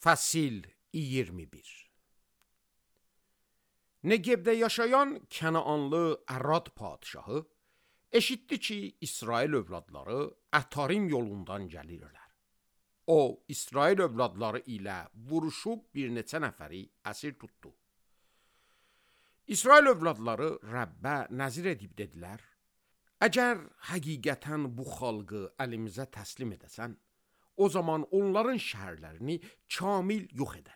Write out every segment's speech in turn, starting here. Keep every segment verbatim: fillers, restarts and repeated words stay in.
Fəsil iyirmi bir. Negebdə yaşayan Kənaanlı Ərad padişahı eşitdi ki, İsrail övladları Ətarim yolundan gəlirlər. O, İsrail övladları ilə vuruşub bir neçə nəfəri əsir tutdu. İsrail övladları Rəbbə nəzir edib dedilər, əgər həqiqətən bu xalqı əlimizə təslim edəsən, o zaman onların şəhərlərini kamil yox edərik.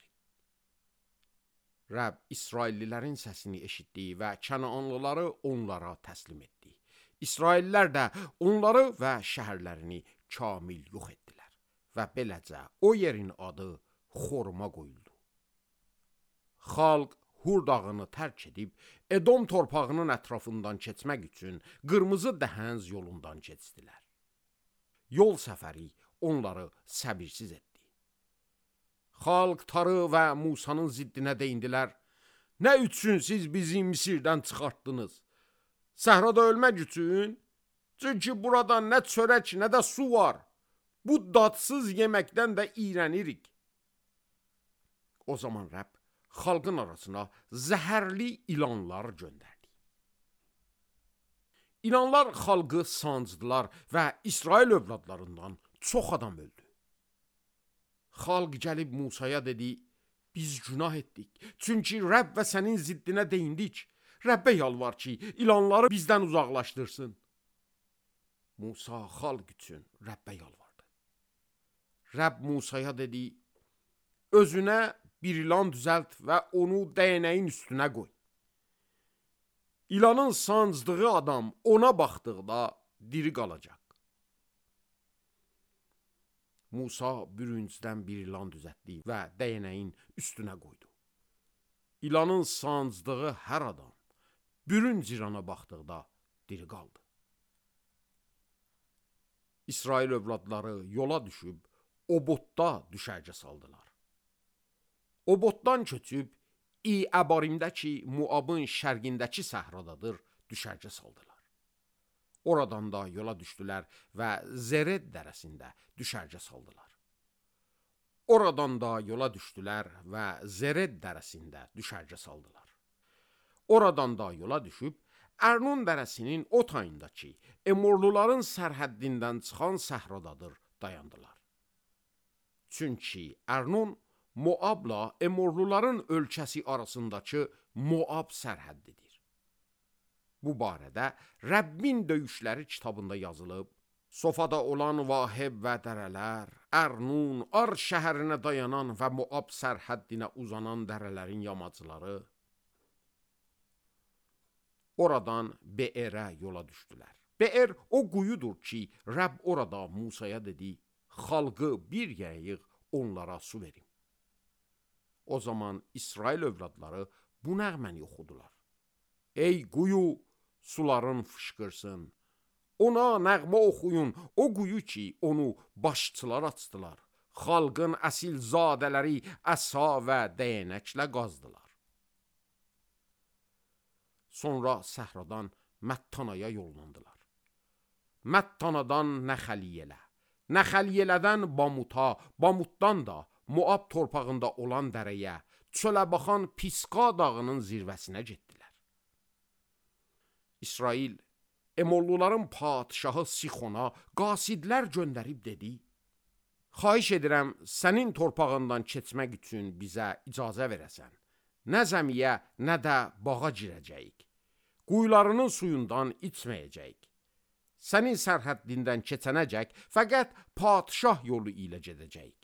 Rəbb İsraillilərin səsini eşitdi və Kənaanlıları onlara təslim etdi. İsraillilər də onları və şəhərlərini kamil yox etdilər və beləcə o yerin adı Xorma qoyuldu. Xalq Hur dağını tərk edib Edom torpağının ətrafından keçmək üçün qırmızı dəhənz yolundan keçdilər. Yol səfəri onları səbirsiz etdi. Xalq Tarı və Musanın ziddinə deyindilər, nə üçün siz bizi Misirdən çıxartdınız? Səhrada ölmək üçün? Çünki burada nə çörək, nə də su var. Bu dadsız yeməkdən də iyrənirik. O zaman Rəbb xalqın arasına zəhərli ilanlar göndərdi. İlanlar xalqı sancdılar və İsrail övladlarından çox adam öldü. Xalq gəlib Musaya dedi, biz günah etdik. Çünki Rəbb və sənin ziddinə deyindik. Rəbbə yalvar ki, ilanları bizdən uzaqlaşdırsın. Musa xalq üçün Rəbbə yalvardı. Rəbb Musaya dedi, özünə bir ilan düzəlt və onu dəyənəyin üstünə qoy. İlanın sancdığı adam ona baxdıqda diri qalacaq. Musa bürüncdən bir ilan düzəltdi və dəyənəyin üstünə qoydu. İlanın sancdığı hər adam bürünc ilana baxdıqda diri qaldı. İsrail övladları yola düşüb Obotda düşərgə saldılar. Obotdan köçüb İ-Əbarimdəki Muabın şərqindəki səhradadır düşərgə saldılar. Oradan da yola düşdülər və Zered dərəsində düşərgə saldılar. Oradan da yola düşdülər və Zered dərəsində düşərgə saldılar. Oradan da yola düşüb Ərnun dərəsinin o tayındakı Emorluların sərhəddindən çıxan səhradadır dayandılar. Çünki Ərnun Moabla Emorluların ölkəsi arasındakı Moab sərhəddidir. Bu barədə Rəbbin döyüşləri kitabında yazılıb, Sofada olan Vaheb və dərələr, Ərnun, Ar şəhərinə dayanan və Moab sərhəddinə uzanan dərələrin yamacları, oradan Beerə yola düşdülər. Beer o quyudur ki, Rəbb orada Musaya dedi, xalqı bir yerə yığ, onlara su verin. O zaman İsrail övladları bu nəğməni oxudular. Ey quyu, suların fışqırsın. Ona nəğmə oxuyun, o quyu ki, onu başçılar açdılar. Xalqın əsil zadələri əsa və dəyənəklə qazdılar. Sonra səhradan Məttanaya yollandılar. Məttanadan Nəxəliyələ, Nəxəliyələdən Bamuta, Bamutdan da Moab torpağında olan dərəyə, çölə baxan Pisqa dağının zirvəsinə getdilər. İsrail, Emorluların padişahı Sixona qasidlər göndərib dedi, xahiş edirəm, sənin torpağından keçmək üçün bizə icazə verəsən. Nə zəmiyə, nə də bağa girəcəyik. Quyularının suyundan içməyəcəyik. Sənin sərhəddindən keçənəcək, fəqət padişah yolu ilə gedəcəyik.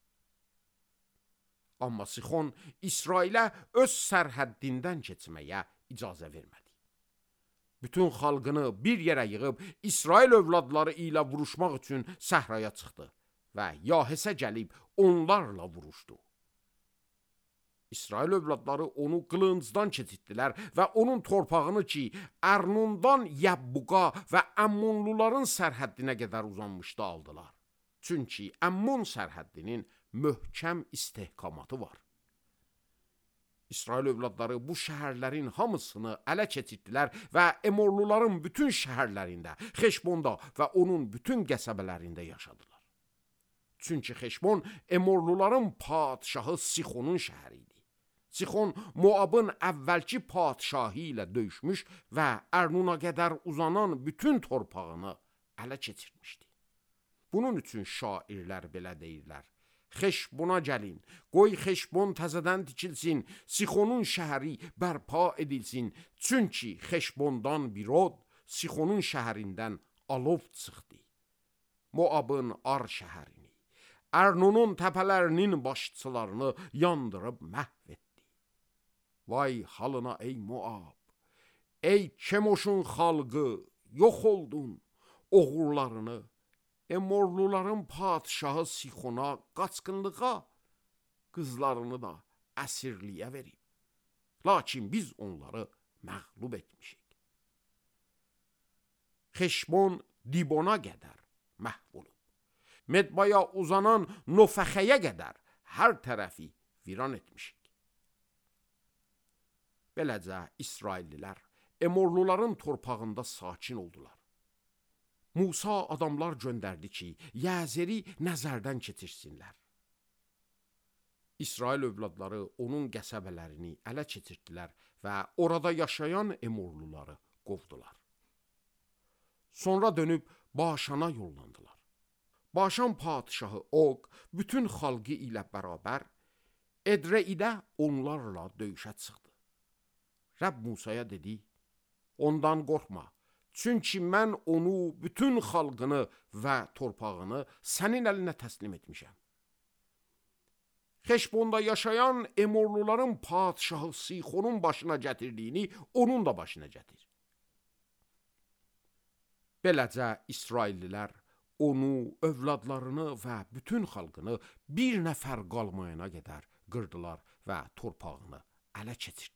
Amma Sixon İsrailə öz sərhəddindən keçməyə icazə vermədi. Bütün xalqını bir yerə yığıb İsrail övladları ilə vuruşmaq üçün səhraya çıxdı və Yahesə gəlib onlarla vuruşdu. İsrail övladları onu qılıncdan keçirtdilər və onun torpağını ki, Ərnundan Yəbbuqa və Əmmonluların sərhəddinə qədər uzanmışdı aldılar. Çünki Əmmon sərhəddinin möhkəm istehkamatı var. İsrail övladları bu şəhərlərin hamısını ələ keçirtdilər və Emorluların bütün şəhərlərində, Xeşbonda və onun bütün qəsəbələrində yaşadılar. Çünki Xeşbon Emorluların padşahı Sixonun şəhəri idi. Sixon Moabın əvvəlki padşahı ilə döyüşmüş və Ərnuna qədər uzanan bütün torpağını ələ keçirmişdi. Bunun üçün şairlər belə deyirlər: Xeşbona gəlin, qoy Xeşbon təzədən tikilsin, Sixonun şəhəri bərpa edilsin. Çünki Xeşbondan bir od, Sixonun şəhərindən alov çıxdı. Moabın Ar şəhərini, Ərnunun təpələrinin başçılarını yandırıb məhv etdi. Vay halına ey Moab, ey Kemoşun xalqı, yox oldun, oğullarını Emorluların padşahı Sixona qaçqınlığa, qızlarını da əsirliyə verib. Lakin biz onları məğlub etmişik. Xeşbon Dibona qədər məhv olub. Medbaya uzanan Nofəxəyə qədər hər tərəfi viran etmişik. Beləcə İsraillilər Emorluların torpağında sakin oldular. Musa adamlar göndərdi ki, Yəzeri nəzərdən keçirsinlər. İsrail övladları onun qəsəbələrini ələ keçirdilər və orada yaşayan Emorluları qovdular. Sonra dönüb Başana yollandılar. Başan padşahı Og bütün xalqı ilə bərabər Edreidə onlarla döyüşə çıxdı. Rəbb Musaya dedi: ondan qorxma. Çünki mən onu, bütün xalqını və torpağını sənin əlinə təslim etmişəm. Xeşbonda yaşayan Emorluların padşahı Sixonun başına gətirdiyini onun da başına gətir. Beləcə İsraillilər onu, övladlarını və bütün xalqını bir nəfər qalmayana qədər qırdılar və torpağını ələ keçirdilər.